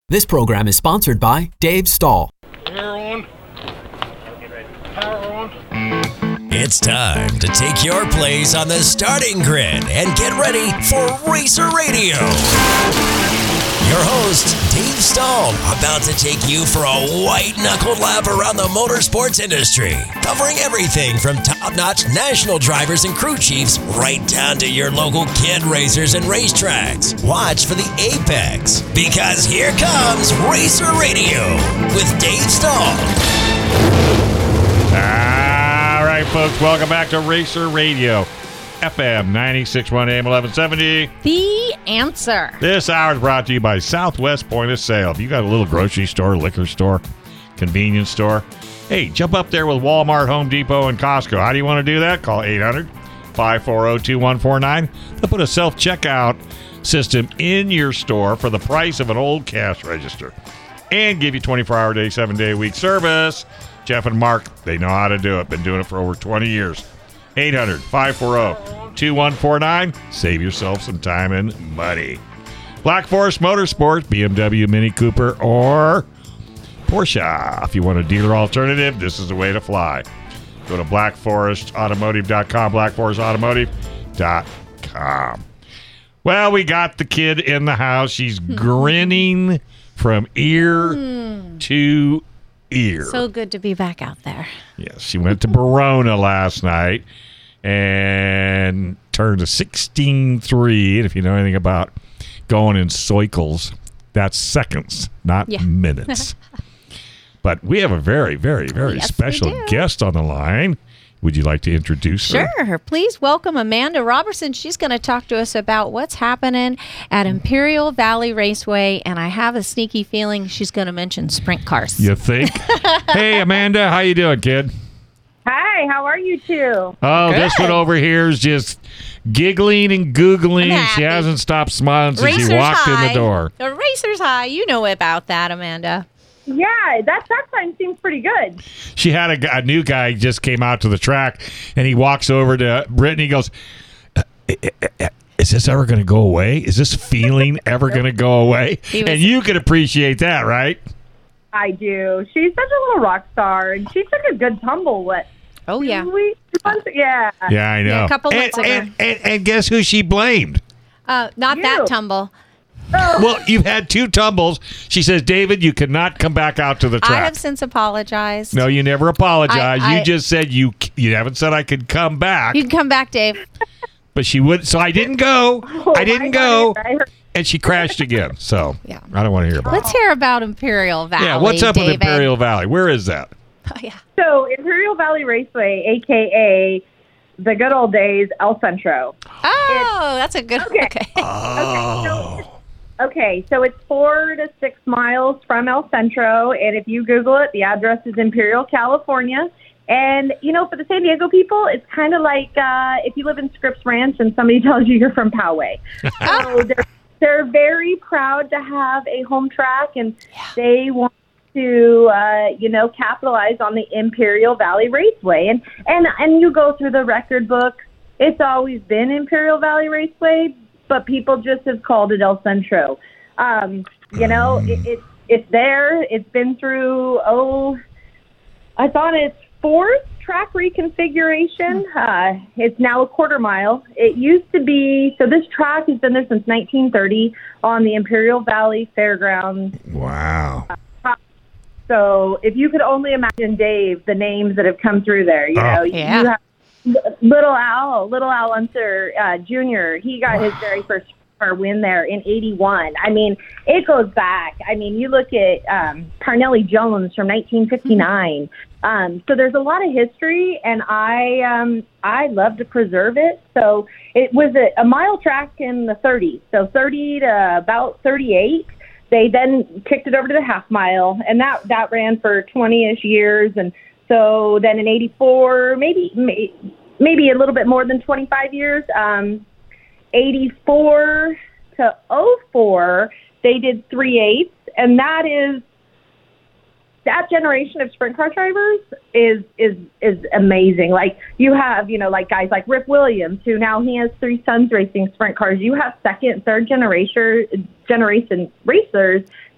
This program is sponsored by Dave Stahl. Power on. Power on. It's time to take your place on the starting grid and get ready for Racer Radio. Your host, Dave Stahl, about to take you for a white-knuckled lap around the motorsports industry, covering everything from top-notch national drivers and crew chiefs right down to your local kid racers and racetracks. Watch for the apex, because here comes Racer Radio with Dave Stahl. All right, folks, welcome back to Racer Radio. FM 96.1 AM 1170. The answer. This hour is brought to you by Southwest Point of Sale. If you got a little grocery store, liquor store, convenience store, hey, jump up there with Walmart, Home Depot, and Costco. How do you want to do that? Call 800-540-2149. They'll put a self-checkout system in your store for the price of an old cash register and give you 24-hour day, 7-day a week service. Jeff and Mark, they know how to do it. Been doing it for over 20 years. 800-540-2149. Save yourself some time and money. Black Forest Motorsports, BMW, Mini Cooper, or Porsche. If you want a dealer alternative, this is the way to fly. Go to blackforestautomotive.com, blackforestautomotive.com. Well, we got the kid in the house. She's grinning from ear to ear. So good to be back out there. Yes, she went to Verona last night and turned a 16.3. And if you know anything about going in cycles, that's seconds, not minutes. But we have a very, very, very special guest on the line. Would you like to introduce her? Sure. Please welcome Amanda Robertson. She's going to talk to us about what's happening at Imperial Valley Raceway, and I have a sneaky feeling she's going to mention sprint cars. You think? Hey, Amanda, how you doing, kid? Hi, how are you two? Oh, Good. This one over here is just giggling and googling. She hasn't stopped smiling since Racers she walked in the high. door. The Racers High. You know about that, Amanda. Yeah, that time seems pretty good. She had a new guy just came out to the track, and he walks over to Brittany. He goes, "Is this ever going to go away? Is this feeling ever going to go away?" And you can appreciate that, right? I do. She's such a little rock star, and she took a good tumble. What? Oh, yeah. 2 weeks? Yeah. Yeah, I know. Yeah, a couple months ago. And guess who she blamed? Not You. that tumble. Well, you've had 2 tumbles. She says, David, you cannot come back out to the track. I have since apologized. No, you never apologized. I You just said you haven't said I could come back. You can come back, Dave. But she would. So I didn't go. I didn't go. I heard- And she crashed again. So Yeah. I don't want to hear about it. Let's hear about Imperial Valley. Yeah, what's up David? with Imperial Valley? Where is that? Oh, yeah. So, Imperial Valley Raceway, a.k.a. the good old days, El Centro. Oh, that's a good Okay. Okay, so it's 4 to 6 miles from El Centro, and if you Google it, the address is Imperial, California. And, you know, for the San Diego people, it's kind of like if you live in Scripps Ranch and somebody tells you you're from Poway. So they're very proud to have a home track, and they want to, capitalize on the Imperial Valley Raceway. And you go through the record book, it's always been Imperial Valley Raceway, but people just have called it El Centro. It's there. It's been through, I thought its 4th track reconfiguration. It's now a quarter mile. It used to be, so this track has been there since 1930 on the Imperial Valley Fairgrounds. Wow. So if you could only imagine, Dave, the names that have come through there, you have Little Al Unser Jr., he got his very first win there in 81. I mean, it goes back. I mean, you look at Parnelli Jones from 1959. So there's a lot of history, and I love to preserve it. So it was a mile track in the 30s, so 30 to about 38. They then kicked it over to the half mile, and that ran for 20-ish years, and so then in 84, maybe a little bit more than 25 years, 84 to 04, they did 3/8, and that generation of sprint car drivers is amazing. Like you have, like guys like Rip Williams, who now he has 3 sons racing sprint cars. You have second, third generation racers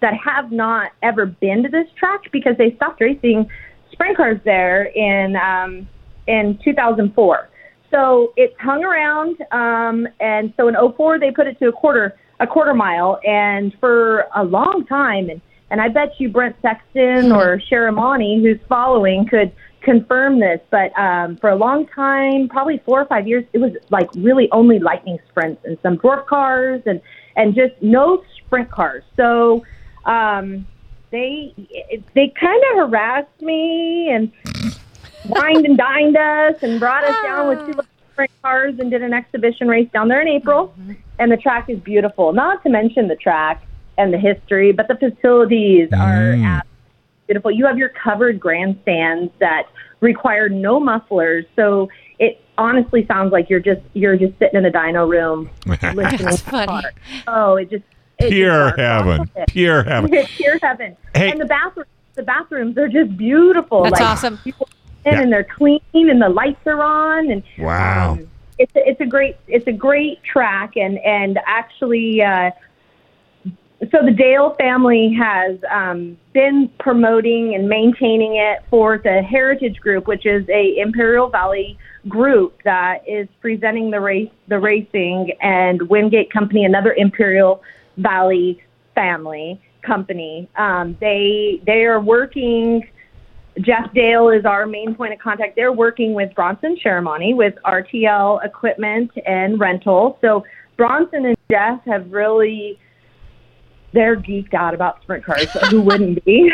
that have not ever been to this track because they stopped racing sprint cars there in 2004. So it's hung around, and so in 2004 they put it to a quarter mile, and for a long time, and I bet you Brent Sexton or Sharamani, who's following, could confirm this, but for a long time, probably 4 or 5 years, it was like really only lightning sprints and some dwarf cars and just no sprint cars. So they kind of harassed me and wined and dined us and brought us down with 2 little sprint cars and did an exhibition race down there in April. And the track is beautiful, not to mention the track and the history, but the facilities are absolutely beautiful. You have your covered grandstands that require no mufflers, so it honestly sounds like you're just sitting in a dyno room listening to the car. Oh, it's pure heaven. Pure heaven. Pure heaven. Hey. And the bathrooms are just beautiful. That's awesome. People and they're clean and the lights are on and wow. It's a great track and actually so the Dale family has been promoting and maintaining it for the Heritage Group, which is a Imperial Valley group that is presenting the racing, and Wingate Company, another Imperial Valley family company. They are working. Jeff Dale is our main point of contact. They're working with Bronson Sharamani with RTL equipment and rental. So Bronson and Jeff have really. They're geeked out about sprint cars. So who wouldn't be?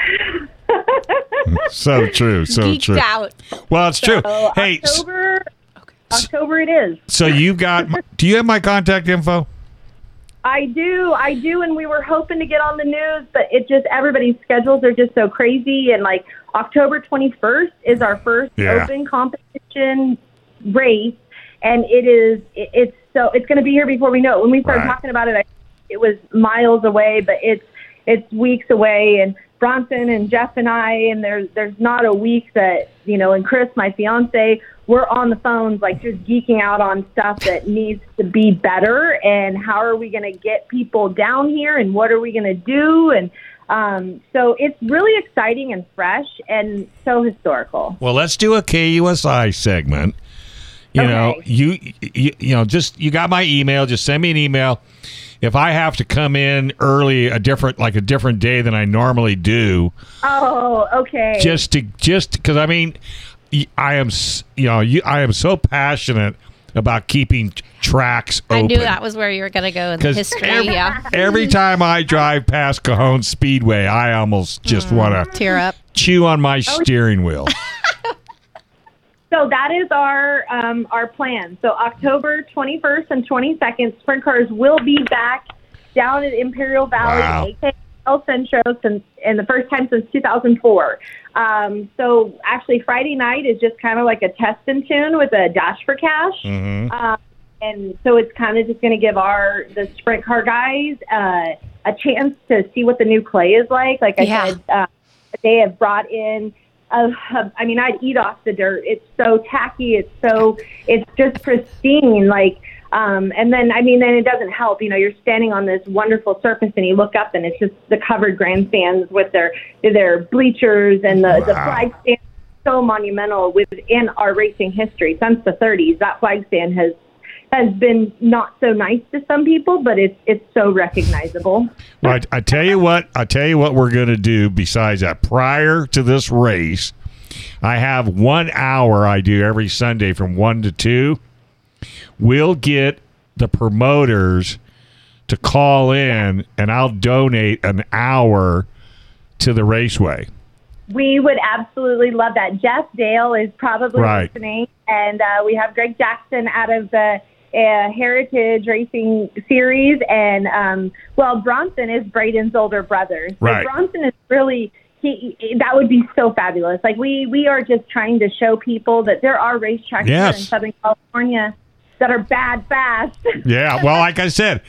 So true. So geeked true. Out. Well, it's true. So Hey, October it is. so you've got. Do you have my contact info? I do, and we were hoping to get on the news, but everybody's schedules are just so crazy, and like October 21st is our first open competition race, and it's going to be here before we know it. When we started talking about it, it was miles away, but it's weeks away, and Bronson and Jeff and I, and there's not a week that, and Chris, my fiance, we're on the phones, like just geeking out on stuff that needs to be better, and how are we going to get people down here, and what are we going to do, and so it's really exciting and fresh and so historical. Well, let's do a KUSI segment. You got my email. Just send me an email. If I have to come in early, a different day than I normally do. Oh, okay. Just because I mean, I am so passionate about keeping tracks open. I knew that was where you were going to go in the history. Every time I drive past Cajon Speedway, I almost just want to tear up, chew on my steering wheel. So that is our plan. So October 21st and 22nd, sprint cars will be back down at Imperial Valley, aka El Centro, and the first time since 2004. So actually Friday night is just kind of like a test and tune with a Dash for Cash. Mm-hmm. And so it's kind of just going to give the sprint car guys a chance to see what the new clay is like. Like I said, they have brought in I'd eat off the dirt. It's so tacky. It's just pristine. And then it doesn't help. You're standing on this wonderful surface and you look up and it's just the covered grandstands with their bleachers and the flag stand. So monumental within our racing history since the 30s. That flag stand has been not so nice to some people, but it's so recognizable. Right. I tell you what we're going to do besides that. Prior to this race, I have 1 hour I do every Sunday from 1 to 2. We'll get the promoters to call in, and I'll donate an hour to the raceway. We would absolutely love that. Jeff Dale is probably listening, and we have Greg Jackson out of the Heritage Racing Series, and Bronson is Braden's older brother. So Bronson is really that would be so fabulous. Like we are just trying to show people that there are racetracks here in Southern California that are bad fast. Yeah, well, like I said,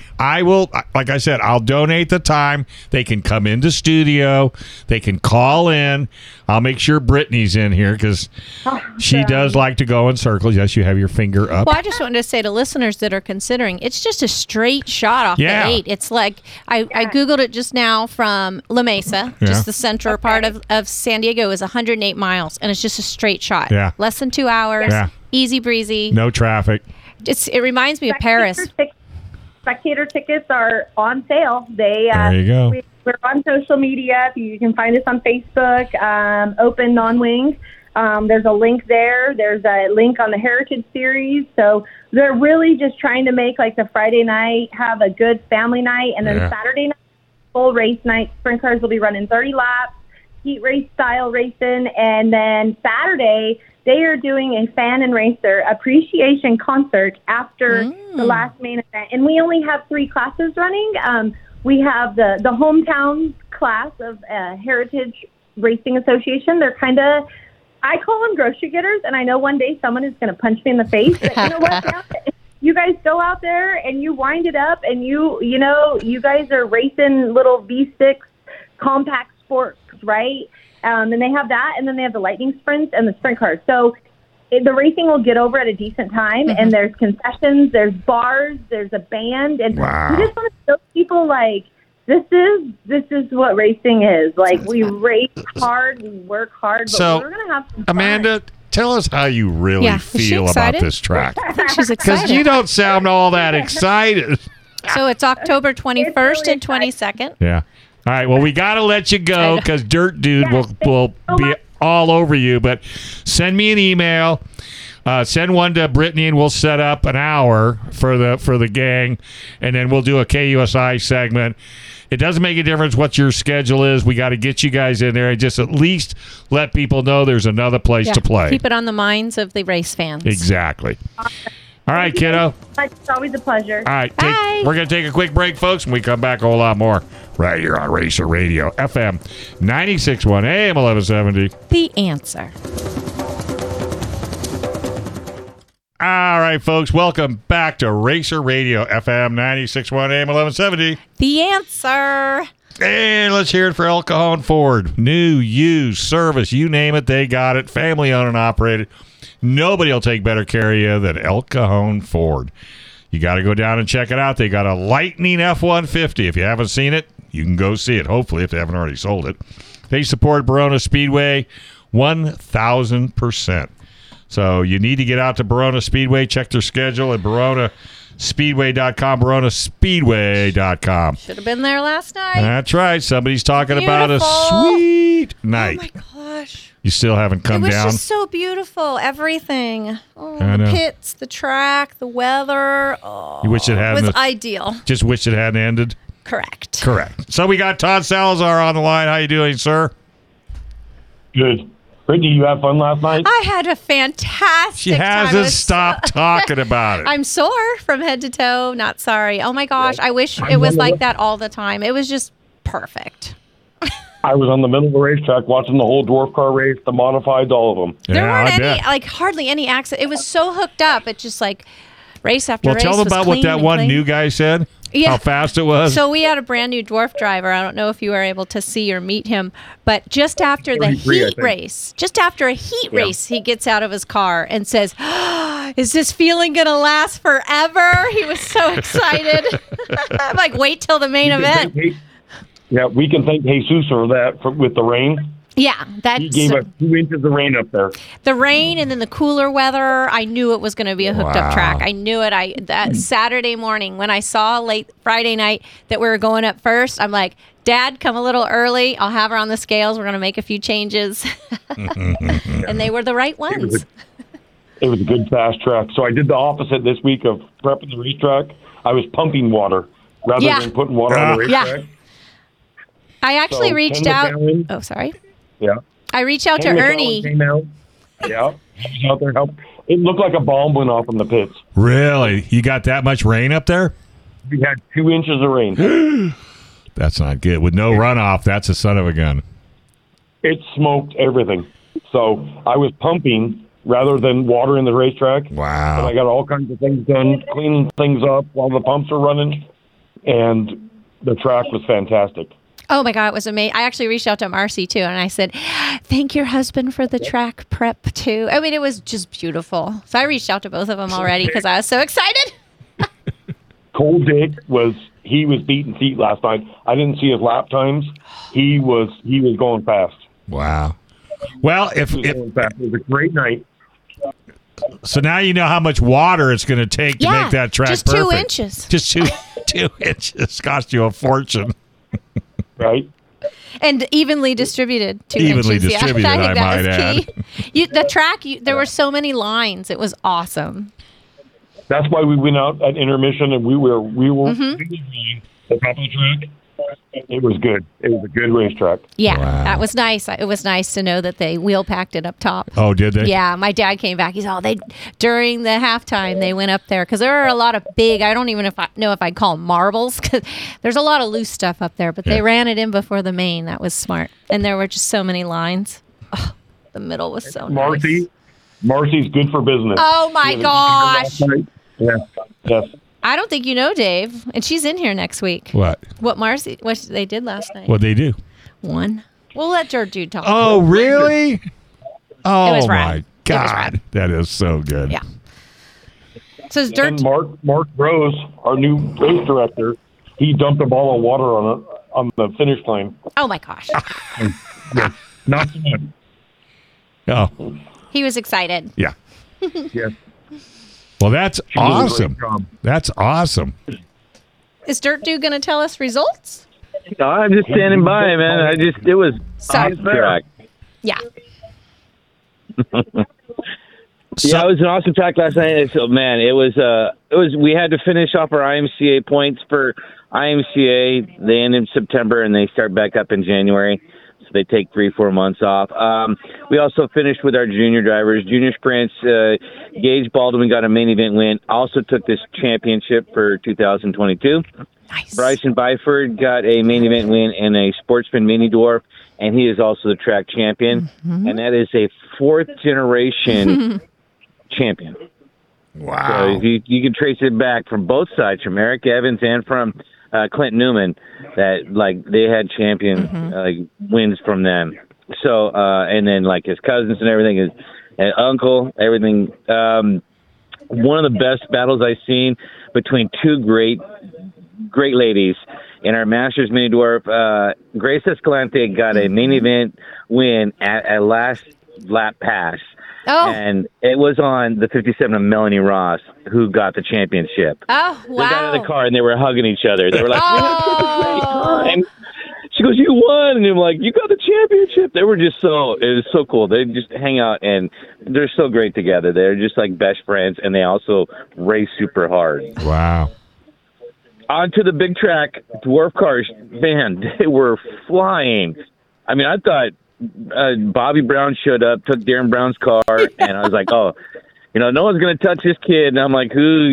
I'll donate the time. They can come into studio. They can call in. I'll make sure Brittany's in here because she does like to go in circles. Yes, you have your finger up. Well, I just wanted to say to listeners that are considering, it's just a straight shot off the 8. It's like, I Googled it just now from La Mesa, just the central part of San Diego is 108 miles, and it's just a straight shot. Yeah. Less than 2 hours, easy breezy. No traffic. It reminds me of Paris. Spectator tickets are on sale. There you go. We're on social media. You can find us on Facebook, Open Non-Wing. There's a link there. There's a link on the Heritage Series. So they're really just trying to make like the Friday night have a good family night. And then Saturday night, full race night. Sprint cars will be running 30 laps, heat race style racing. And then Saturday, they are doing a fan and racer appreciation concert after the last main event. And we only have 3 classes running. We have the hometown class of Heritage Racing Association. They're kind of, I call them grocery getters, and I know one day someone is going to punch me in the face. But you know what? You guys go out there and you wind it up, and you guys are racing little V6 compact sports, right? And they have that, and then they have the lightning sprints and the sprint cars. So the racing will get over at a decent time, and there's concessions, there's bars, there's a band, and we just want to show people like this is what racing is. Like we race hard, we work hard, but we're gonna have some fun. Amanda, tell us how you really feel about this track. I think she's excited. Because you don't sound all that excited. So it's October 21st and 22nd. Yeah. All right, well, we got to let you go because Dirt Dude will be all over you. But send me an email. Send one to Brittany, and we'll set up an hour for the gang, and then we'll do a KUSI segment. It doesn't make a difference what your schedule is. We got to get you guys in there and just at least let people know there's another place to play. Keep it on the minds of the race fans. Exactly. All right, kiddo. It's always a pleasure. All right. Bye. We're going to take a quick break, folks. When we come back, a whole lot more right here on Racer Radio, FM 96.1 AM 1170. The Answer. All right, folks. Welcome back to Racer Radio, FM 96.1 AM 1170. The Answer. And let's hear it for El Cajon Ford. New, used, service, you name it, they got it. Family owned and operated. Nobody will take better care of you than El Cajon Ford. You got to go down and check it out. They got a Lightning F-150. If you haven't seen it, you can go see it, hopefully, if they haven't already sold it. They support Barona Speedway 1,000%. So you need to get out to Barona Speedway. Check their schedule at baronaspeedway.com, baronaspeedway.com. Should have been there last night. That's right. Somebody's talking about a sweet night. Oh, my gosh. You still haven't come down? It was just so beautiful. Everything. Oh, the pits, the track, the weather. Oh, you wish it hadn't. It was ideal. Just wish it hadn't ended? Correct. So we got Todd Salazar on the line. How you doing, sir? Good. Brittany, you have fun last night? I had a fantastic She hasn't stopped talking about it. I'm sore from head to toe. Not sorry. Oh, my gosh. I wish it was like that all the time. It was just perfect. I was on the middle of the racetrack watching the whole dwarf car race, the modifieds, all of them. There weren't hardly any accidents. It was so hooked up. It just like race after race. Well, tell them about what that one new guy said. Yeah. How fast it was. So we had a brand new dwarf driver. I don't know if you were able to see or meet him, but just after the heat race, he gets out of his car and says, "Is this feeling going to last forever?" He was so excited. I'm like, wait till the main event. Yeah, we can thank Jesus for that with the rain. Yeah, he gave us 2 inches of rain up there. The rain and then the cooler weather. I knew it was going to be a hooked up track. I knew it. That Saturday morning when I saw late Friday night that we were going up first, I'm like, Dad, come a little early. I'll have her on the scales. We're going to make a few changes. And they were the right ones. It was a good fast track. So I did the opposite this week of prepping the racetrack. I was pumping water rather than putting water on the racetrack. Yeah. I actually reached out. Oh, sorry. Yeah. I reached out to Ernie. Came out. Yeah. He was out there helping. It looked like a bomb went off in the pits. Really? You got that much rain up there? We had 2 inches of rain. That's not good. With no runoff, that's a son of a gun. It smoked everything. So I was pumping rather than watering the racetrack. Wow. But I got all kinds of things done, cleaning things up while the pumps are running, and the track was fantastic. Oh my God, it was amazing. I actually reached out to Marcy too, and I said, thank your husband for the track prep too. I mean, it was just beautiful. So I reached out to both of them already because I was so excited. Cole Dick was beating feet last night. I didn't see his lap times. He was going fast. Wow. Well, if It was a great night. so now you know how much water it's going to take to make that track just perfect. 2 inches. Just 2 inches cost you a fortune. Right? And evenly distributed. 2 Evenly inches. distributed, I think I that might was key. The track, there were so many lines. It was awesome. That's why we went out at intermission and we were Mm-hmm. the top of the track. It was good. It was a good racetrack. Yeah, Wow. that was nice. It was nice to know that they wheel packed it up top. Oh, did they? Yeah, my dad came back. He's during the halftime they went up there because there are a lot of big. I don't even know if I'd call them marbles because there's a lot of loose stuff up there. But they ran it in before the main. That was smart. And there were just so many lines. Oh, the middle was so nice. Marcy's good for business. Oh my gosh! Yes. I don't think you know Dave, and she's in here next week. What What they did last night? they do? Won. We'll let your dude talk. Oh, really? Oh, was my rad. God. rad. That is so good. Yeah. So it's dirt. And Mark Rose, our new race director, he dumped a ball of water on the finish line. Oh my gosh! Yes. Not so much. Oh, He was excited. yeah. Yes. Well, that's She did a great awesome. job. That's awesome. Is Dirt Dude going to tell us results? No, I'm just standing by, man. It was Sorry. awesome track. Yeah. Yeah, it was an awesome track last night. So, man, it was. We had to finish off our IMCA points for IMCA. They end in September and they start back up in January. So they take 3-4 months off. We also finished with our junior drivers, junior sprints. Gage Baldwin got a main event win. Also took this championship for 2022. Nice. Bryson Byford got a main event win in a Sportsman Mini Dwarf, and he is also the track champion. Mm-hmm. And that is a fourth generation champion. Wow. So you can trace it back from both sides, from Eric Evans and from Clint Newman, that like they had champion wins from them. So and then like his cousins and everything, and uncle, everything. One of the best battles I've seen between two great ladies in our Masters Mini Dwarf. Grace Escalante got a main event win at a last lap pass. Oh. And it was on the 57 of Melanie Ross, who got the championship. Oh, wow. They got out of the car and they were hugging each other. They were like, "We had such a great Oh. time." She goes, "You won," and I'm like, "You got the championship." They were just it was so cool. They just hang out and they're so great together. They're just like best friends, and they also race super hard. Wow. Onto the big track, dwarf cars, man, they were flying. I mean, I thought Bobby Brown showed up, took Darren Brown's car, and I was like, oh, no one's going to touch this kid. And I'm like, who,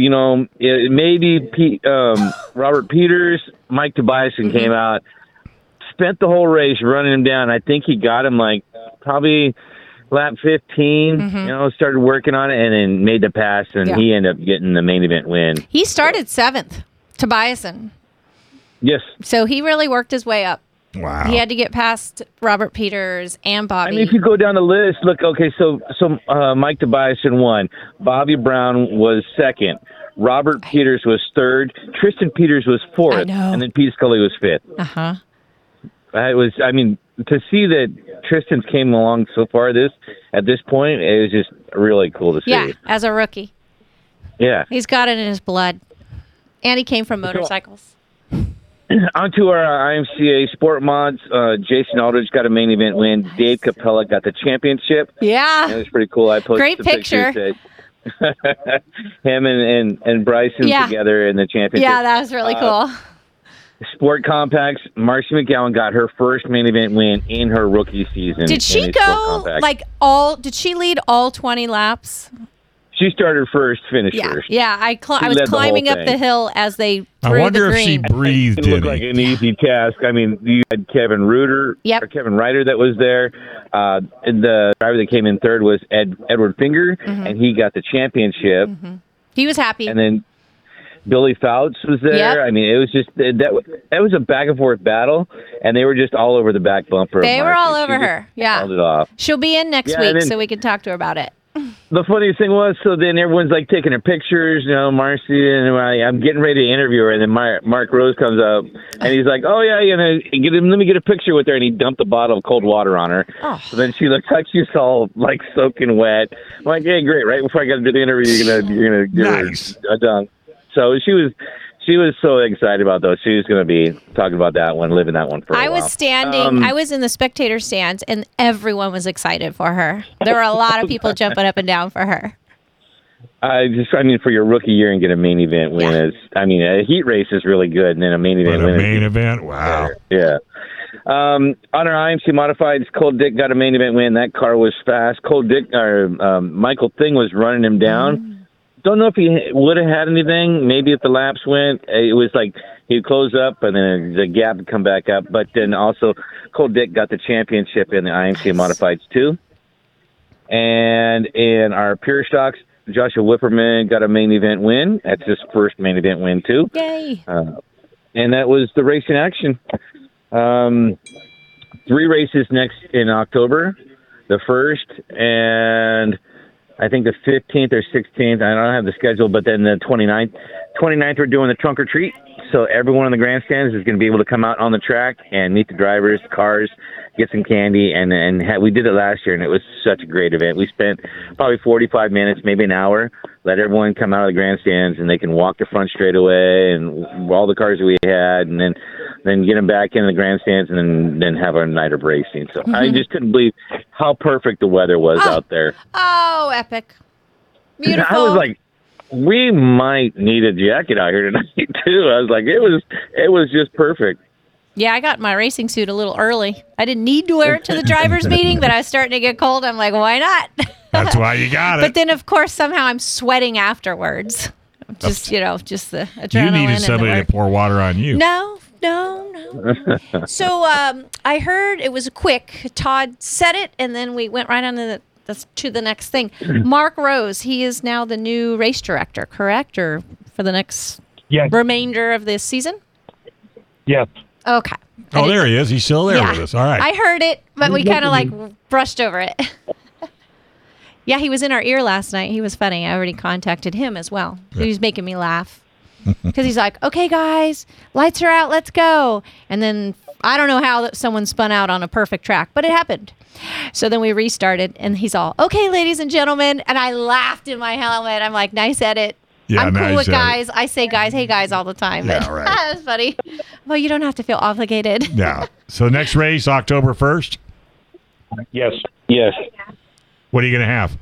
maybe Robert Peters, Mike Tobiasen came out, spent the whole race running him down. I think he got him like probably lap 15, started working on it and then made the pass, and he ended up getting the main event win. He started 7th, Tobiasen. Yes. So he really worked his way up. Wow. He had to get past Robert Peters and Bobby. I mean, if you go down the list, look, okay, so Mike Tobiasen won. Bobby Brown was second. Robert Peters was third. Tristan Peters was fourth. I know. And then Pete Scully was fifth. Uh-huh. To see that Tristan's came along so far at this point, it was just really cool to see. Yeah, as a rookie. Yeah. He's got it in his blood. And he came from motorcycles. Onto our IMCA Sport Mods, Jason Aldridge got a main event win. Nice. Dave Capella got the championship. Yeah. It was pretty cool. I posted Great the picture. That him and Bryson together in the championship. Yeah, that was really cool. Sport Compacts, Marcy McGowan got her first main event win in her rookie season. Did she go did she lead all 20 laps? She started first, finished Yeah, first. yeah. I was led the climbing whole up thing. the hill as they threw I wonder the if she green. breathed It looked any. like an easy task. I mean, you had Kevin Reuter, Yep. or Kevin Ryder that was there. And the driver that came in third was Edward Finger, and he got the championship. He was happy. And then Billy Fouts was there. Yep. I mean, it was just that was a back and forth battle, and they were just all over the back bumper. They of were Marcy. all over She just her. Yeah. held it off. She'll be in next Yeah, week, and then- so we can talk to her about it. The funniest thing was, so then everyone's like taking her pictures, Marcy, and I'm getting ready to interview her, and then Mark Rose comes up, and he's like, "Oh yeah, let me get a picture with her," and he dumped a bottle of cold water on her. Oh. So then she looks like she's all like soaking wet. I'm like, "Hey, great! Right before I got to do the interview, you're gonna give Nice. her a dunk." So she was so excited about those. She was going to be talking about that one, living that one for a while. I was standing, I was in the spectator stands, and everyone was excited for her. There were a lot of people jumping up and down for her. For your rookie year and get a main event win is, a heat race is really good, and then a main event But a win. main event? Wow. Yeah. On our IMC Modifieds, Cold Dick got a main event win. That car was fast. Michael Thing was running him down. Don't know if he would have had anything. Maybe if the laps went, it was like he'd close up and then the gap would come back up. But then also, Cold Dick got the championship in the IMC Modifieds too. And in our Pure Stocks, Joshua Whipperman got a main event win. That's his first main event win too. Yay. And that was the race in action. 3 races next in October, the 1st, and I think the 15th or 16th. I don't have the schedule, but then the 29th. 29th, we're doing the trunk or treat. So everyone in the grandstands is going to be able to come out on the track and meet the drivers, cars, get some candy. And we did it last year, and it was such a great event. We spent probably 45 minutes, maybe an hour, let everyone come out of the grandstands, and they can walk the front straightaway and all the cars that we had, and then get them back in the grandstands, and then have a night of racing. So I just couldn't believe how perfect the weather was out there. Oh, epic. Beautiful. I was like, we might need a jacket out here tonight too. I was like, it was just perfect. Yeah, I got my racing suit a little early. I didn't need to wear it to the driver's meeting, but I was starting to get cold. I'm like, why not? That's why you got it. But then, of course, somehow I'm sweating afterwards. Just the adrenaline. You needed and the somebody to work. pour water on you. No. So I heard it was quick. Todd said it, and then we went right on to the next thing. Mark Rose, he is now the new race director, correct? Or for the next remainder of this season? Yes. Okay. Oh, there he is. He's still there Yeah. with us. All right. I heard it, but we kind of brushed over it. Yeah, he was in our ear last night. He was funny. I already contacted him as well. He was making me laugh. Because he's like, okay, guys, lights are out. Let's go. And then I don't know how someone spun out on a perfect track, but it happened. So then we restarted, and he's all, okay, ladies and gentlemen. And I laughed in my helmet. I'm like, nice edit. Yeah, I'm cool nice with edit. guys. I say guys, hey, guys, all the time. Yeah, But right. That's funny. Well, you don't have to feel obligated. Yeah. So next race, October 1st. Yes. Yes. What are you going to have?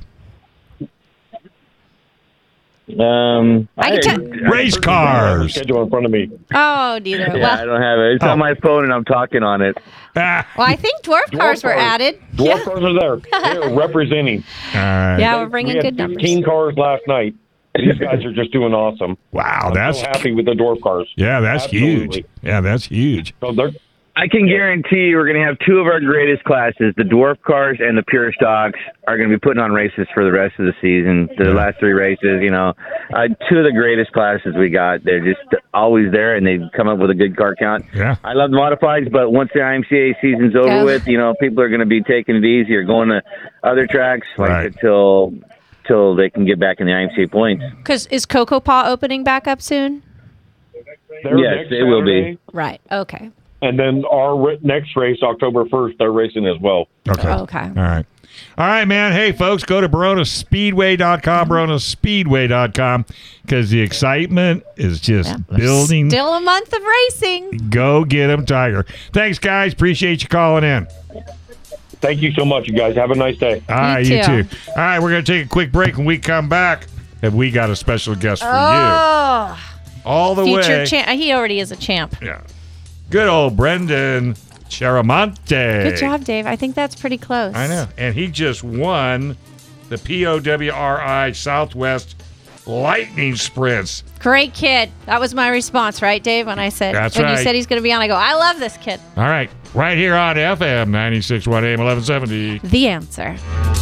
I can Race I have a cars. schedule in front of me. Oh, neither. Yeah, I Well, don't have it. It's on my phone, and I'm talking on it. Ah. I think dwarf cars were cars. added. Dwarf cars are there. They're representing. All right. Yeah, we're We bringing had good 15 numbers. cars last night. These guys are just doing awesome. Wow, I'm that's so happy with the dwarf cars. yeah, that's Absolutely. huge. Yeah, that's huge. So they're I can guarantee you we're going to have 2 of our greatest classes, the dwarf cars and the pure stocks, are going to be putting on races for the rest of the season. The last 3 races, 2 of the greatest classes we got. They're just always there, and they come up with a good car count. Yeah. I love the modifieds, but once the IMCA season's over Yeah. with, people are going to be taking it easy or going to other tracks Right. until they can get back in the IMCA points. Because is Cocoa Paw opening back up soon? There Yes, next it will be. Saturday. Right. Okay. And then our next race, October 1st, they're racing as well. Okay. Okay. All right. All right, man. Hey, folks, go to BaronaSpeedway.com, BaronaSpeedway.com, because the excitement is just building. Still a month of racing. Go get them, Tiger. Thanks, guys. Appreciate you calling in. Thank you so much, you guys. Have a nice day. All right, You you too. too. All right, we're going to take a quick break. When we come back, have we got a special guest for Oh, you? All the future way. champ. He already is a champ. Yeah. Good old Brendan Charamonte. Good job, Dave. I think that's pretty close. I know. And he just won the POWRI Southwest Lightning Sprints. Great kid. That was my response, right, Dave? When I said That's when right. you said he's going to be on, I go, I love this kid. All right, right here on FM 96.1 AM 1170. The Answer.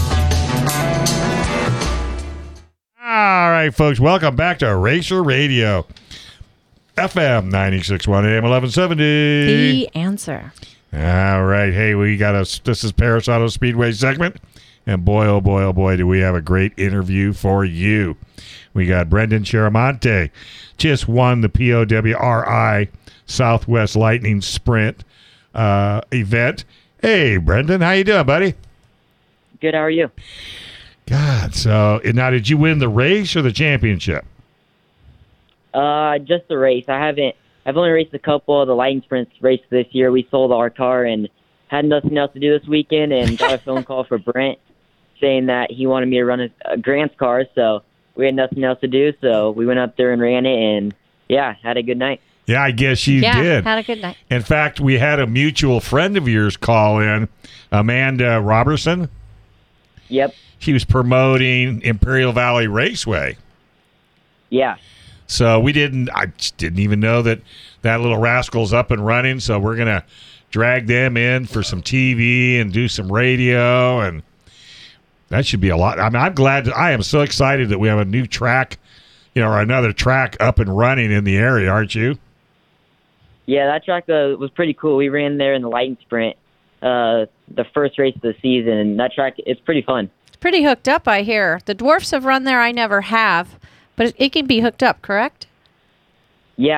All right, folks, welcome back to Racer Radio. FM 96.1 AM 1170. The Answer. All right, hey, this is Paris Auto Speedway segment, and boy, oh boy, do we have a great interview for you. We got Brendan Chiaramonte, just won the POWRI Southwest Lightning Sprint event. Hey, Brendan, how you doing, buddy? Good, how are you? God, so now did you win the race or the championship? Just the race. I've only raced a couple of the Lightning Sprints races this year. We sold our car and had nothing else to do this weekend, and got a phone call for Brent saying that he wanted me to run a Grant's car, so we had nothing else to do, so we went up there and ran it, and yeah, had a good night. Yeah, I guess you Yeah, did. had a good night. In fact, we had a mutual friend of yours call in, Amanda Robertson. Yep. She was promoting Imperial Valley Raceway. Yeah. So I just didn't even know that little rascal's up and running. So we're going to drag them in for some TV and do some radio. And that should be a lot. I mean, I am so excited that we have a new track, or another track up and running in the area, aren't you? Yeah, that track was pretty cool. We ran there in the Lightning Sprint, the first race of the season, and that track, it's pretty fun. It's pretty hooked up, I hear. The Dwarfs have run there. I never have. But it can be hooked up, correct? Yeah,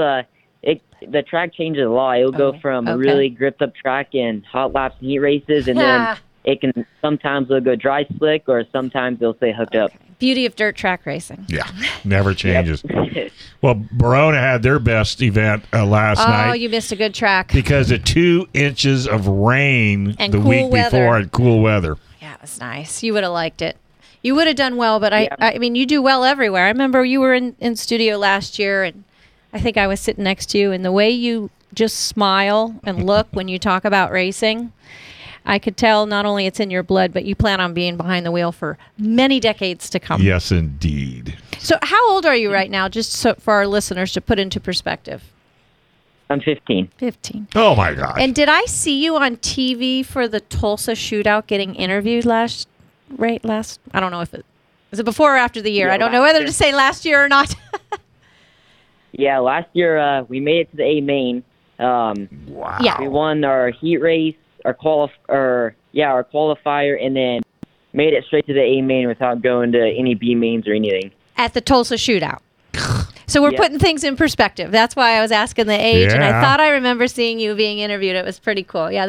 the track changes a lot. It'll go from a really gripped up track in hot laps and heat races, and then sometimes it'll go dry slick, or sometimes it'll stay hooked up. Beauty of dirt track racing. Yeah, never changes. Yep. Well, Verona had their best event last night. Oh, you missed a good track. Because of 2 inches of rain And the cool week weather. before and cool weather. Yeah, it was nice. You would have liked it. You would have done well, but I mean, you do well everywhere. I remember you were in studio last year, and I think I was sitting next to you, and the way you just smile and look when you talk about racing, I could tell not only it's in your blood, but you plan on being behind the wheel for many decades to come. Yes, indeed. So how old are you right now, just so for our listeners to put into perspective? I'm 15. 15. Oh, my gosh. And did I see you on TV for the Tulsa shootout getting interviewed last? I don't know if was it before or after the year. Yeah, I don't know whether to say last year or not. Yeah, last year we made it to the A main. Wow. Yeah. We won our heat race, our qualifier, and then made it straight to the A main without going to any B mains or anything. At the Tulsa shootout. So we're putting things in perspective. That's why I was asking the age, and I Yeah. thought I remember seeing you being interviewed. It was pretty cool. Yeah,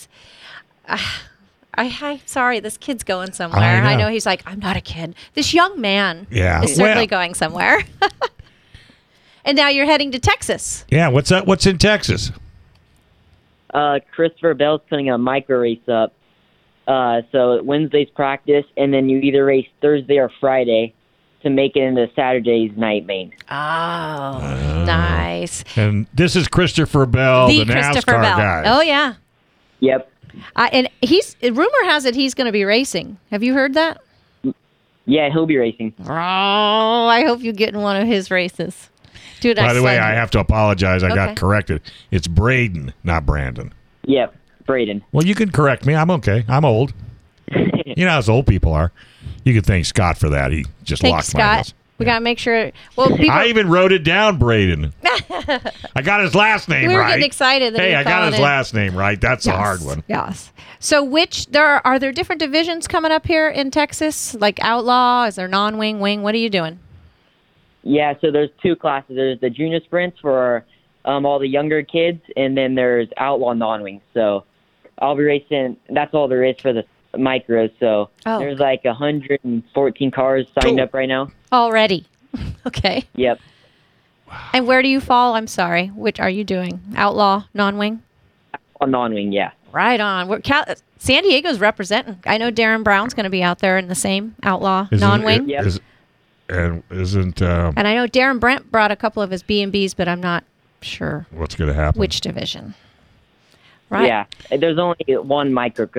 sorry, this kid's going somewhere. I know he's like, I'm not a kid. This young man is certainly going somewhere. And now you're heading to Texas. Yeah, what's that? What's in Texas? Christopher Bell's putting a micro race up. So Wednesday's practice, and then you either race Thursday or Friday to make it into Saturday's night main. Oh, nice. And this is Christopher Bell, the Christopher NASCAR Bell. guy. Oh, yeah. Yep. And rumor has it he's going to be racing. Have you heard that? Yeah, he'll be racing. Oh, I hope you get in one of his races. Dude, By the way, I have to apologize. I got Okay. corrected. It's Braden, not Brandon. Yep, Braden. Well, you can correct me. I'm okay. I'm old. You know how old people are. You can thank Scott for that. He just Thanks, locked my Scott. nose. We got to make sure. Well, people, I even wrote it down, Braden. I got his last name right. we were getting excited. That Hey, you I got called his in. last name right. That's a Yes, hard one. Yes. So are there different divisions coming up here in Texas? Like Outlaw? Is there non-wing, wing? What are you doing? Yeah, so there's 2 classes. There's the junior sprints for all the younger kids, and then there's outlaw non-wing. So I'll be racing. That's all there is for the micros. So there's like 114 cars signed up right now. Already. Okay. Yep. And where do you fall? I'm sorry. Which are you doing? Outlaw, non-wing? On non-wing, yeah. Right on. San Diego's representing. I know Darren Brown's going to be out there in the same outlaw, non-wing. And isn't... and I know Darren Brent brought a couple of his B&Bs, but I'm not sure what's going to happen. which division. Right. Yeah. There's only one micro class.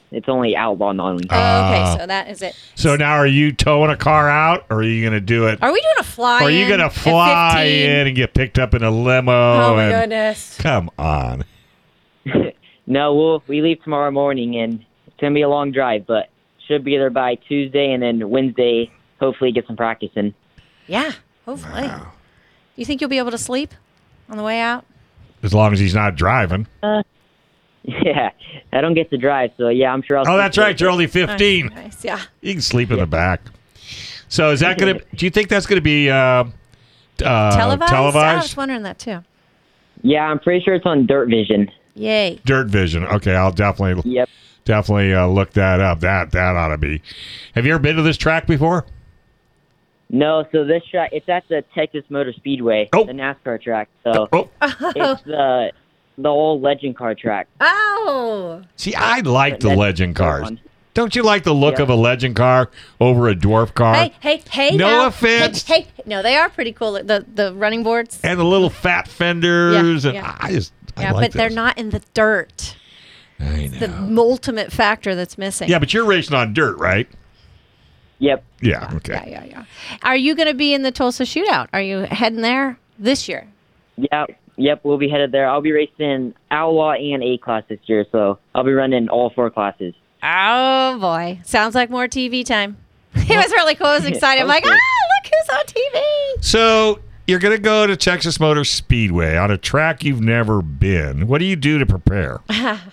It's only outlaw only. Okay, so that is it. So now are you towing a car out, or are you going to do it? Are we doing a fly? Or are you going to fly in and get picked up in a limo? Oh, my goodness. Come on. No, we leave tomorrow morning, and it's going to be a long drive, but should be there by Tuesday, and then Wednesday, hopefully get some practice in. Yeah, hopefully. Do you think you'll be able to sleep on the way out? As long as he's not driving. Yeah, I don't get to drive, so yeah, I'm sure I'll. Oh, that's right. You're only 15. Nice, yeah. You can sleep in the back. So is that going to? Do you think that's going to be Televised? I was televised? wondering that too. Yeah, I'm pretty sure it's on Dirt Vision. Yay. Dirt Vision. Okay, I'll definitely look that up. That ought to be. Have you ever been to this track before? No, so this track, it's at the Texas Motor Speedway, the NASCAR track. So it's the old legend car track. Oh. See, I like the legend cars. One. Don't you like the look of a legend car over a dwarf car? Hey. No now. offense. Hey, no, they are pretty cool. The running boards. And the little fat fenders. Yeah, and yeah. I like but they're those. not in the dirt. I It's know. the ultimate factor that's missing. Yeah, but you're racing on dirt, right? Yep. Yeah, okay. Yeah. Are you going to be in the Tulsa Shootout? Are you heading there this year? Yeah. Yep, we'll be headed there. I'll be racing Outlaw and A-Class this year, so I'll be running all 4 classes. Oh, boy. Sounds like more TV time. It was really cool. I was excited. I'm like, look who's on TV. So you're going to go to Texas Motor Speedway on a track you've never been. What do you do to prepare?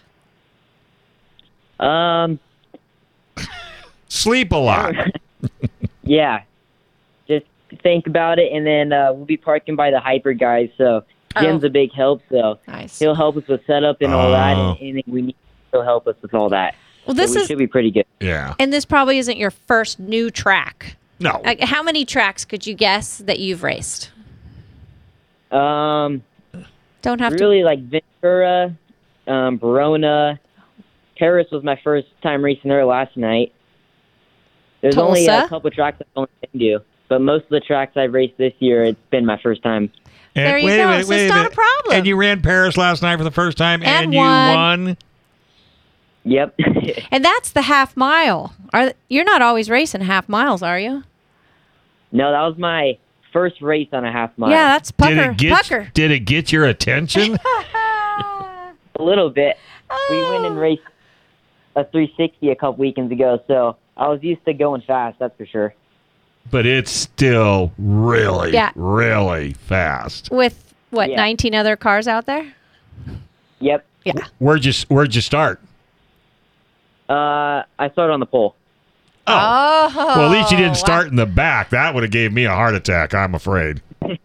Sleep a lot. Yeah. Just think about it, and then we'll be parking by the Hyper guys, so Jim's a big help, so Nice. he'll help us with setup and all that, and anything we need, he'll help us with all that. Well, this so we should be pretty good. Yeah. And this probably isn't your first new track. No. Like, how many tracks could you guess that you've raced? Don't have really like Ventura, Verona. Paris was my first time racing there last night. There's only Tulsa? a couple tracks I've only been to, but most of the tracks I've raced this year, it's been my first time. And There you go. So it's not a problem. And you ran Paris last night for the first time, and you won. won. Yep. And that's the half mile. You're not always racing half miles, are you? No, that was my first race on a half mile. Yeah, that's pucker. Pucker. Did it get your attention? A little bit. We went and raced a 360 a couple weekends ago, so I was used to going fast, that's for sure. But it's still really, Yeah. really fast. With, what, Yeah. 19 other cars out there? Yep. Yeah. Where'd you start? I started on the pole. Oh. Well, at least you didn't wow. start in the back. That would have gave me a heart attack, I'm afraid. All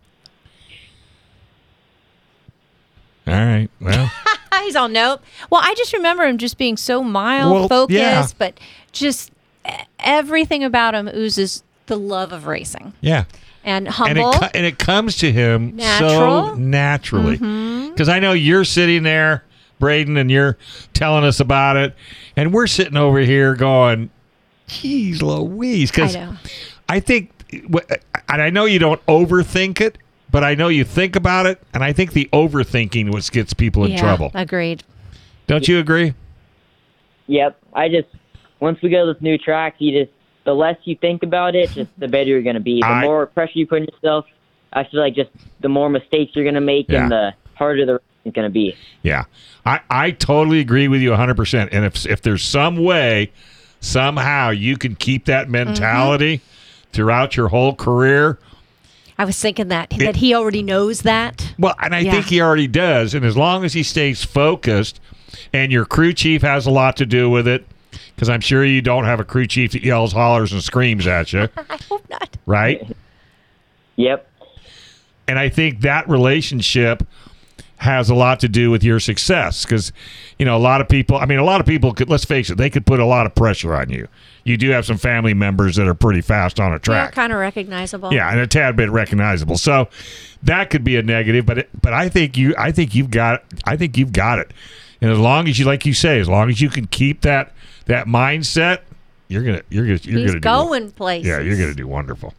right. Well, He's all nope. Well, I just remember him just being so mild, Well, focused, yeah. but just everything about him oozes the love of racing yeah. and And humble. it comes to him Natural. so naturally. Mm-hmm. Because I know you're sitting there, Braden, and you're telling us about it. And we're sitting over here going, geez Louise. Because I know. I think, and I know you don't overthink it, but I know you think about it. And I think the overthinking was gets people in Yeah, trouble. agreed. Don't you agree? Yep. Once we go to this new track, the less you think about it, just the better you're going to be. The more pressure you put on yourself, I feel like just the more mistakes you're going to make Yeah. and the harder the race is going to be. Yeah. I totally agree with you 100%. And if there's some way, somehow you can keep that mentality throughout your whole career. I was thinking that he already knows that. Well, and I Yeah. think he already does. And as long as he stays focused, and your crew chief has a lot to do with it, because I'm sure you don't have a crew chief that yells, hollers, and screams at you, I hope not. right? Yep. And I think that relationship has a lot to do with your success because, a lot of people could, let's face it, they could put a lot of pressure on you. You do have some family members that are pretty fast on a They're track. kind of recognizable. Yeah, and a tad bit recognizable. So that could be a negative, but I think you've got it. And as long as you, like you say, as long as you can keep that mindset, you're gonna He's do going places. Yeah, you're gonna do wonderful.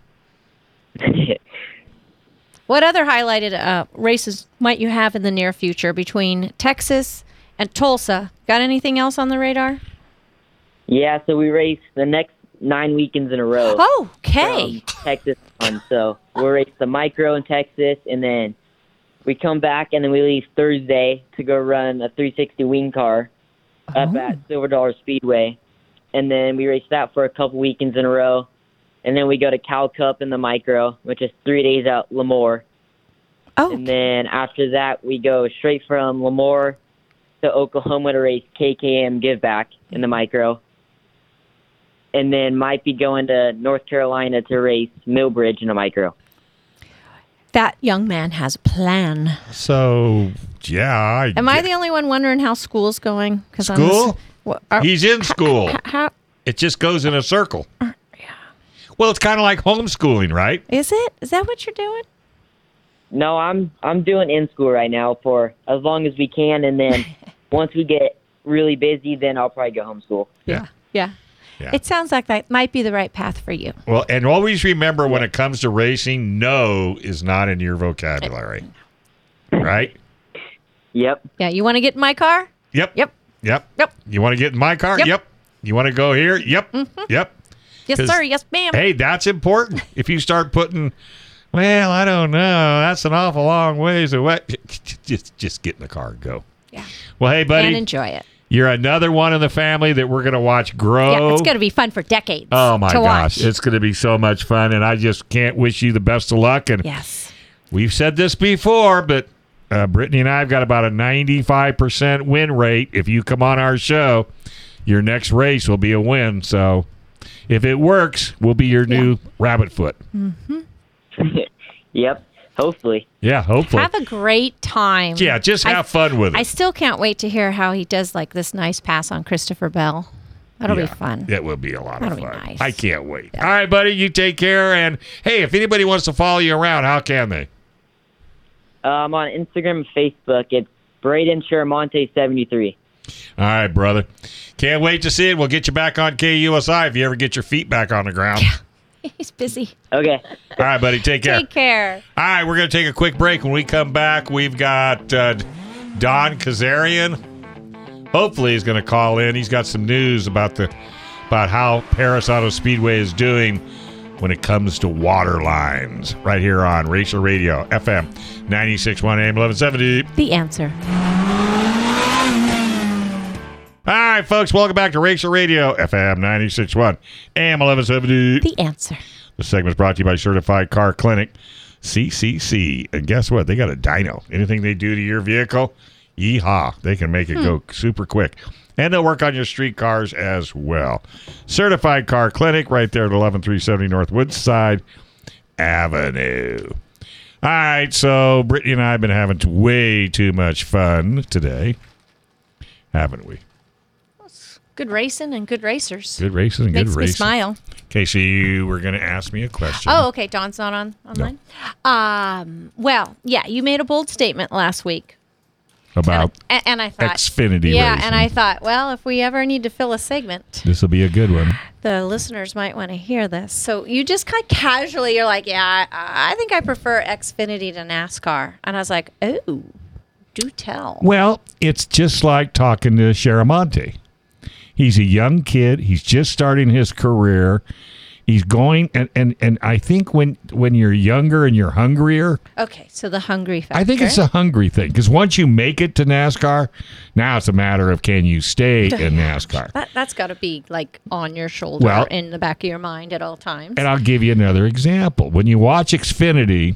What other highlighted races might you have in the near future between Texas and Tulsa? Got anything else on the radar? Yeah, so we race the next 9 weekends in a row. Oh, okay. Texas on. So we'll race the micro in Texas, and then we come back, and then we leave Thursday to go run a 360 wing car up at Silver Dollar Speedway. And then we race that for a couple weekends in a row. And then we go to Cal Cup in the micro, which is 3 days out Lemoore. Oh. And then after that, we go straight from Lemoore to Oklahoma to race KKM Give Back in the micro. And then might be going to North Carolina to race Millbridge in a micro. That young man has a plan. So, yeah. Am I the only one wondering how school's going? School? He's in school. How? It just goes in a circle. Yeah. Well, it's kind of like homeschooling, right? Is it? Is that what you're doing? No, I'm doing in school right now for as long as we can, and then once we get really busy, then I'll probably go homeschool. Yeah. It sounds like that might be the right path for you. Well, and always remember when it comes to racing, no is not in your vocabulary. Right? Yep. Yeah, you want to get in my car? Yep. Yep. You want to get in my car? Yep. You want to go here? Yep. Mm-hmm. Yep. Yes, sir. Yes, ma'am. Hey, that's important. If you start putting, well, I don't know, that's an awful long ways away. Just get in the car and go. Yeah. Well, hey, buddy. And enjoy it. You're another one in the family that we're going to watch grow. Yeah, it's going to be fun for decades. Oh, my gosh. Watch. It's going to be so much fun, and I just can't wish you the best of luck. And yes. We've said this before, but Brittany and I have got about a 95% win rate. If you come on our show, your next race will be a win. So if it works, we'll be your new rabbit foot. Mm-hmm. Yep. Hopefully. Yeah, hopefully. Have a great time. Yeah, just have fun with it. I still can't wait to hear how he does like this nice pass on Christopher Bell. That'll be fun. It will be a lot That'll of fun. Be nice. I can't wait. Yeah. All right, buddy, you take care. And, hey, if anybody wants to follow you around, how can they? I'm on Instagram and Facebook. It's Braden Chiramonte 73. All right, brother. Can't wait to see it. We'll get you back on KUSI if you ever get your feet back on the ground. Yeah. He's busy. Okay. All right, buddy. Take care. Take care. All right, we're going to take a quick break. When we come back, we've got Don Kazarian. Hopefully, he's going to call in. He's got some news about how Paris Auto Speedway is doing when it comes to water lines. Right here on Racer Radio, FM 96.1 AM 1170. The Answer. All right, folks, welcome back to Racer Radio, FM 96.1 AM 1170. The Answer. The segment's brought to you by Certified Car Clinic, CCC. And guess what? They got a dyno. Anything they do to your vehicle, yeehaw, they can make it go super quick. And they'll work on your street cars as well. Certified Car Clinic right there at 11370 North Woodside Avenue. All right, so Brittany and I have been having way too much fun today, haven't we? Good racing and good racers. Good racing and good racing. Makes me smile. Okay, so you were going to ask me a question. Oh, okay. Dawn's not online. No. Well, yeah, you made a bold statement last week. About and I thought Xfinity racing. And I thought, well, if we ever need to fill a segment, this will be a good one. The listeners might want to hear this. So you just kind of casually, you're like, yeah, I think I prefer Xfinity to NASCAR. And I was like, oh, do tell. Well, it's just like talking to Chiramonte. He's a young kid. He's just starting his career. He's going, and I think when you're younger and you're hungrier. Okay, so the hungry factor. I think it's a hungry thing, because once you make it to NASCAR, now it's a matter of can you stay in NASCAR. That's got to be like on your shoulder, in the back of your mind at all times. And I'll give you another example. When you watch Xfinity,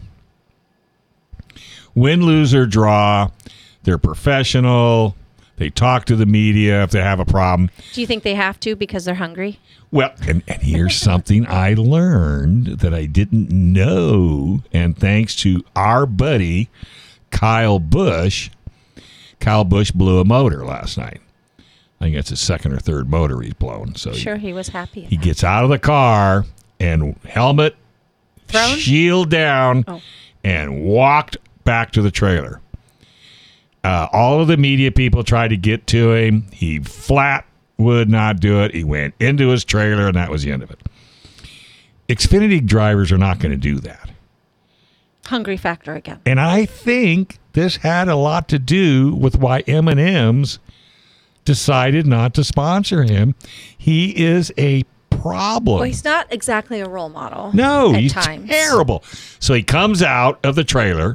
win, lose, or draw, they're professional. They talk to the media if they have a problem. Do you think they have to because they're hungry? Well, and here's something I learned that I didn't know, and thanks to our buddy, Kyle Busch. Kyle Busch blew a motor last night. I think that's his second or third motor he's blown. So he was happy. He gets out of the car and helmet, thrown? Shield down, and walked back to the trailer. All of the media people tried to get to him. He flat would not do it. He went into his trailer, and that was the end of it. Xfinity drivers are not going to do that. Hungry factor again. And I think this had a lot to do with why M&M's decided not to sponsor him. He is a problem. Well, he's not exactly a role model. No, at he's times. terrible. So he comes out of the trailer,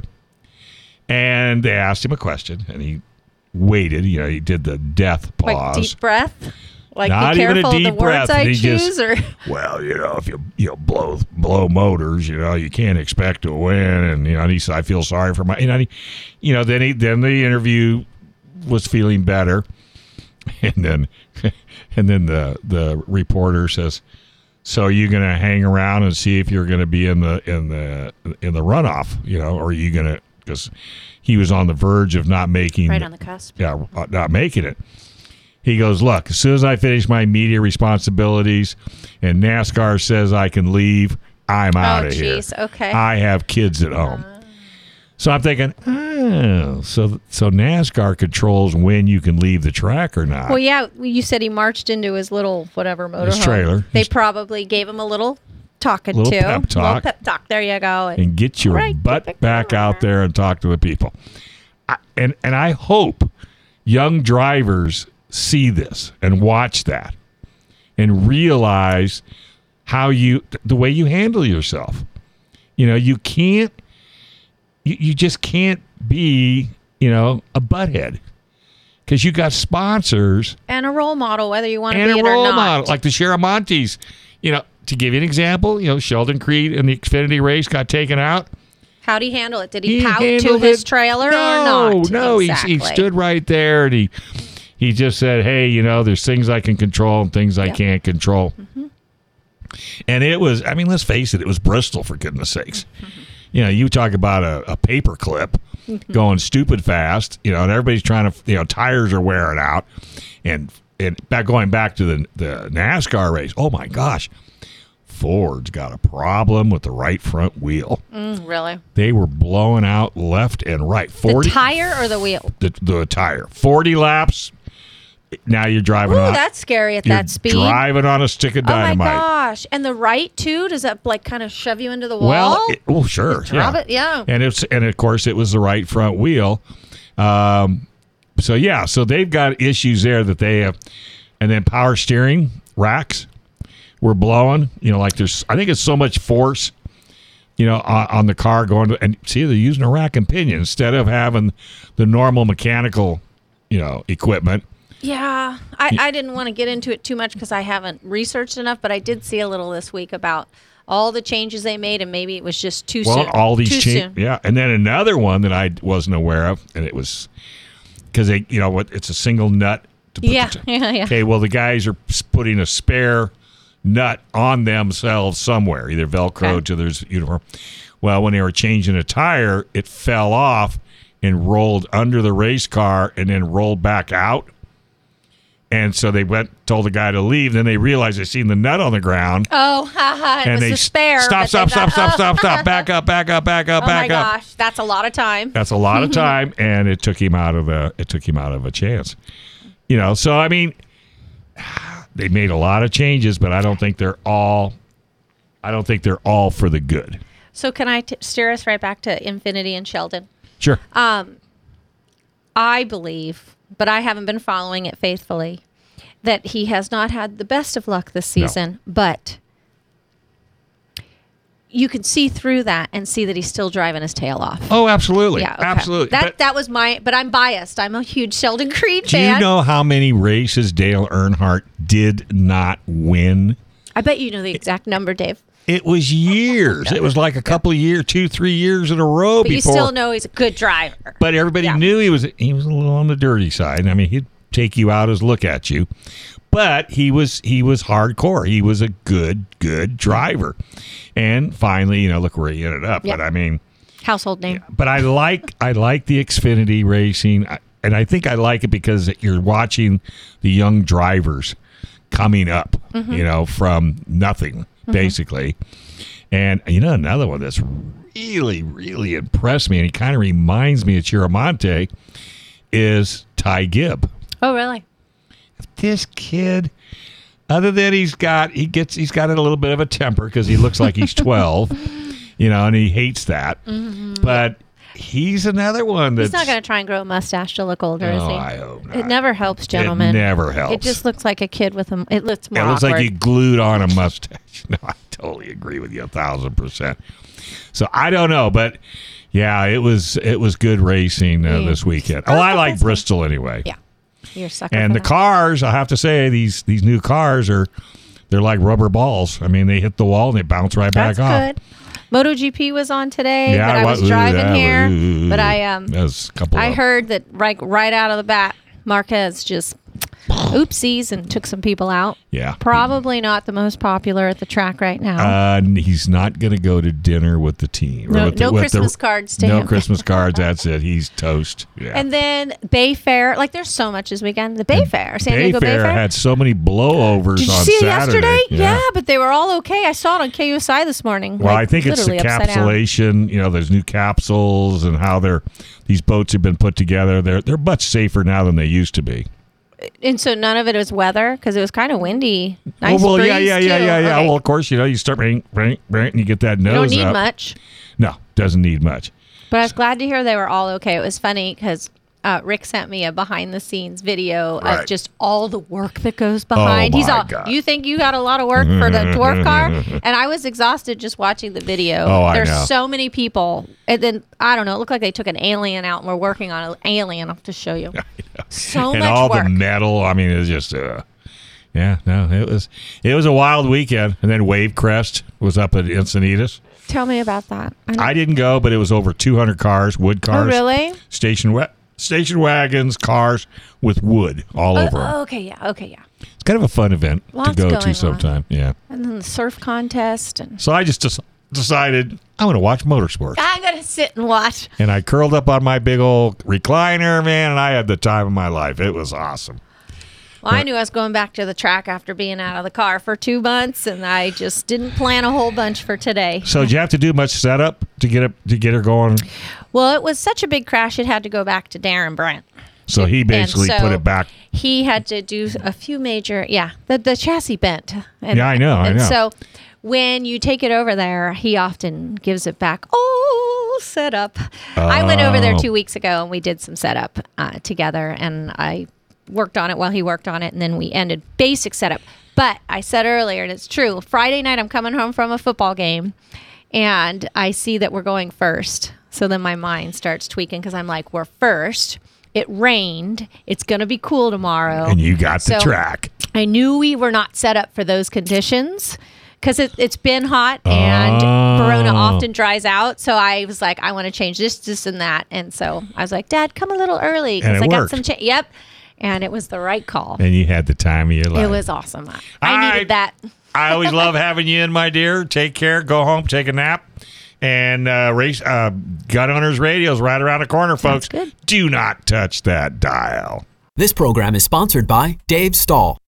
and they asked him a question, and he waited. He did the death pause. Like deep breath? Like Not be even a careful of deep the breath. words I He choose? just- Or Well, if you blow motors, you can't expect to win. And and he said, I feel sorry for my. Then the interview was feeling better, and then the reporter says, "So are you going to hang around and see if you're going to be in the runoff? Or are you going to?" Because he was on the verge of not making. right on the cusp. Yeah, not making it. He goes, look, as soon as I finish my media responsibilities and NASCAR says I can leave, I'm out of here. Geez, okay. I have kids at home. So I'm thinking, so NASCAR controls when you can leave the track or not. Well, yeah, you said he marched into his little whatever motorhome. His trailer. They probably gave him a little talking Little to. pep talk. Little pep talk. There you go. And get your Right, butt get back out there and talk to the people. And I hope young drivers see this and watch that and realize the way you handle yourself. You can't, you just can't be, a butthead, because you got sponsors And a role model, whether you want to and be a it or role not. model, like the Sheramontes. To give you an example, Sheldon Creed in the Xfinity race got taken out. How'd he handle it? Did he pout to handled his it- trailer or No, not? no. Exactly. He stood right there and he just said, hey, there's things I can control and things I can't control. Mm-hmm. And it was, let's face it was Bristol, for goodness sakes. Mm-hmm. You talk about a paper clip going stupid fast, and everybody's trying to, tires are wearing out. And going back to the NASCAR race, oh my gosh, Ford's got a problem with the right front wheel. Really? They were blowing out left and right. 40, The tire or the wheel? the tire. 40 laps. Now you're driving Ooh, on. that's scary at You're that speed. driving on a stick of Oh my dynamite. gosh! And the right too? Does that kind of shove you into the wall? Well, sure. Drop it, yeah. And of course it was the right front wheel. So they've got issues there that they have, and then power steering racks were blowing. There's, I think it's so much force, on the car going to, and see, they're using a rack and pinion instead of having the normal mechanical, equipment. Yeah, I didn't want to get into it too much because I haven't researched enough, but I did see a little this week about all the changes they made, and maybe it was just too soon. Well, all these too changes, soon. yeah. And then another one that I wasn't aware of, and it was because it's a single nut. To put Yeah. Okay, well, the guys are putting a spare nut on themselves somewhere, either Velcro to their uniform. Well, when they were changing a tire, it fell off and rolled under the race car and then rolled back out. And so they told the guy to leave. Then they realized they seen the nut on the ground. Oh, haha! It And was they the spare. stop, but they stop. thought, Back up. Oh my gosh, that's a lot of time. That's a lot of time, and it took him out of a chance. So they made a lot of changes, but I don't think they're all for the good. So can I steer us right back to Infinity and Sheldon? Sure. I believe, but I haven't been following it faithfully, that he has not had the best of luck this season, but you can see through that and see that he's still driving his tail off. Oh, absolutely. Yeah, okay. Absolutely. That was but I'm biased. I'm a huge Sheldon Creed Do fan. you know how many races Dale Earnhardt did not win? I bet you know the exact number, Dave. It was years. It was like a couple of years, 2-3 years in a row But before. you still know he's a good driver. But everybody knew he was a little on the dirty side. He'd take you out as look at you. But he was hardcore. He was a good driver. And finally, look where he ended up. Yep. But Household name. but I like the Xfinity racing, and I think I like it because you're watching the young drivers coming up, from nothing basically. And another one that's really, really impressed me, and he kind of reminds me of Chiramonte, is Ty Gibb. Oh, really? This kid, other than he's got a little bit of a temper because he looks like he's 12, and he hates that. Mm-hmm. But He's another one that's... He's not going to try and grow a mustache to look older, is he? I hope not. It never helps, gentlemen. It never helps. It just looks like a kid with a... It looks more It looks awkward. like you glued on a mustache. No, I totally agree with you 1,000%. So I don't know, but yeah, it was good racing this weekend. Oh, I like Bristol anyway. Yeah, you're a sucker. And for the that. cars, I have to say, these new cars they're like rubber balls. I mean, they hit the wall and they bounce right back off. That's good. MotoGP was on today, Yeah, but I was driving here. But that was a couple. I heard that right out of the bat, Marquez just oopsies and took some people out. Yeah. Probably not the most popular at the track right now. He's not going to go to dinner with the team. No Christmas cards to him. No Christmas cards. That's it. He's toast. Yeah. And then Bay Fair. Like, there's so much this weekend. The Bay Fair. San Diego Bay Fair. Had so many blowovers Did you on see it Saturday. yesterday? Yeah, but they were all okay. I saw it on KUSI this morning. Well, I think it's the literally upside down. capsulation. You know, there's new capsules and how these boats have been put together. They're much safer now than they used to be. And so none of it was weather because it was kind of windy. Nice well, breeze, yeah. too. Okay. Well, of course, you start and you get that nose You don't need up. much. No, doesn't need much. But I was glad to hear they were all okay. It was funny because Rick sent me a behind-the-scenes video of just all the work that goes behind. He's all, God. you think you got a lot of work for the dwarf car? And I was exhausted just watching the video. Oh, I There's know. so many people. And then, I don't know, it looked like they took an alien out and were working on an alien. I'll have to show you. So And much all work. the metal. I mean, it's just it was a wild weekend. And then Wave Crest was up at Encinitas. Tell me about that. I didn't go, but it was over 200 cars, wood cars. Oh, really? Station wagons, cars with wood all over them. Okay, yeah. It's kind of a fun event Lots to go going to on. sometime. Yeah. And then the surf contest. And So I just decided I'm going to watch motorsports. I'm going to sit and watch. And I curled up on my big old recliner, man, and I had the time of my life. It was awesome. Well, I knew I was going back to the track after being out of the car for 2 months, and I just didn't plan a whole bunch for today. So did you have to do much setup to get her going? Well, it was such a big crash, it had to go back to Darren Brent. So he basically And so put it back. He had to do a few major, the chassis bent. And, Yeah, I know. And so when you take it over there, he often gives it back. Oh, setup. I went over there 2 weeks ago, and we did some setup together, and I worked on it while he worked on it, and then we ended basic setup. But I said earlier, and it's true, Friday night I'm coming home from a football game, and I see that we're going first. So then my mind starts tweaking because I'm like, we're first. It rained. It's going to be cool tomorrow. And you got the So track. I knew we were not set up for those conditions because it's been hot and Verona often dries out. So I was like, I want to change this, and that. And so I was like, Dad, come a little early And because it I got worked. some Yep. And it was the right call. And you had the time of your life. It was awesome. All I right. needed that. I always love having you in, my dear. Take care. Go home. Take a nap. And Gun Owners Radio is right around the corner, folks. Good. Do not touch that dial. This program is sponsored by Dave Stahl.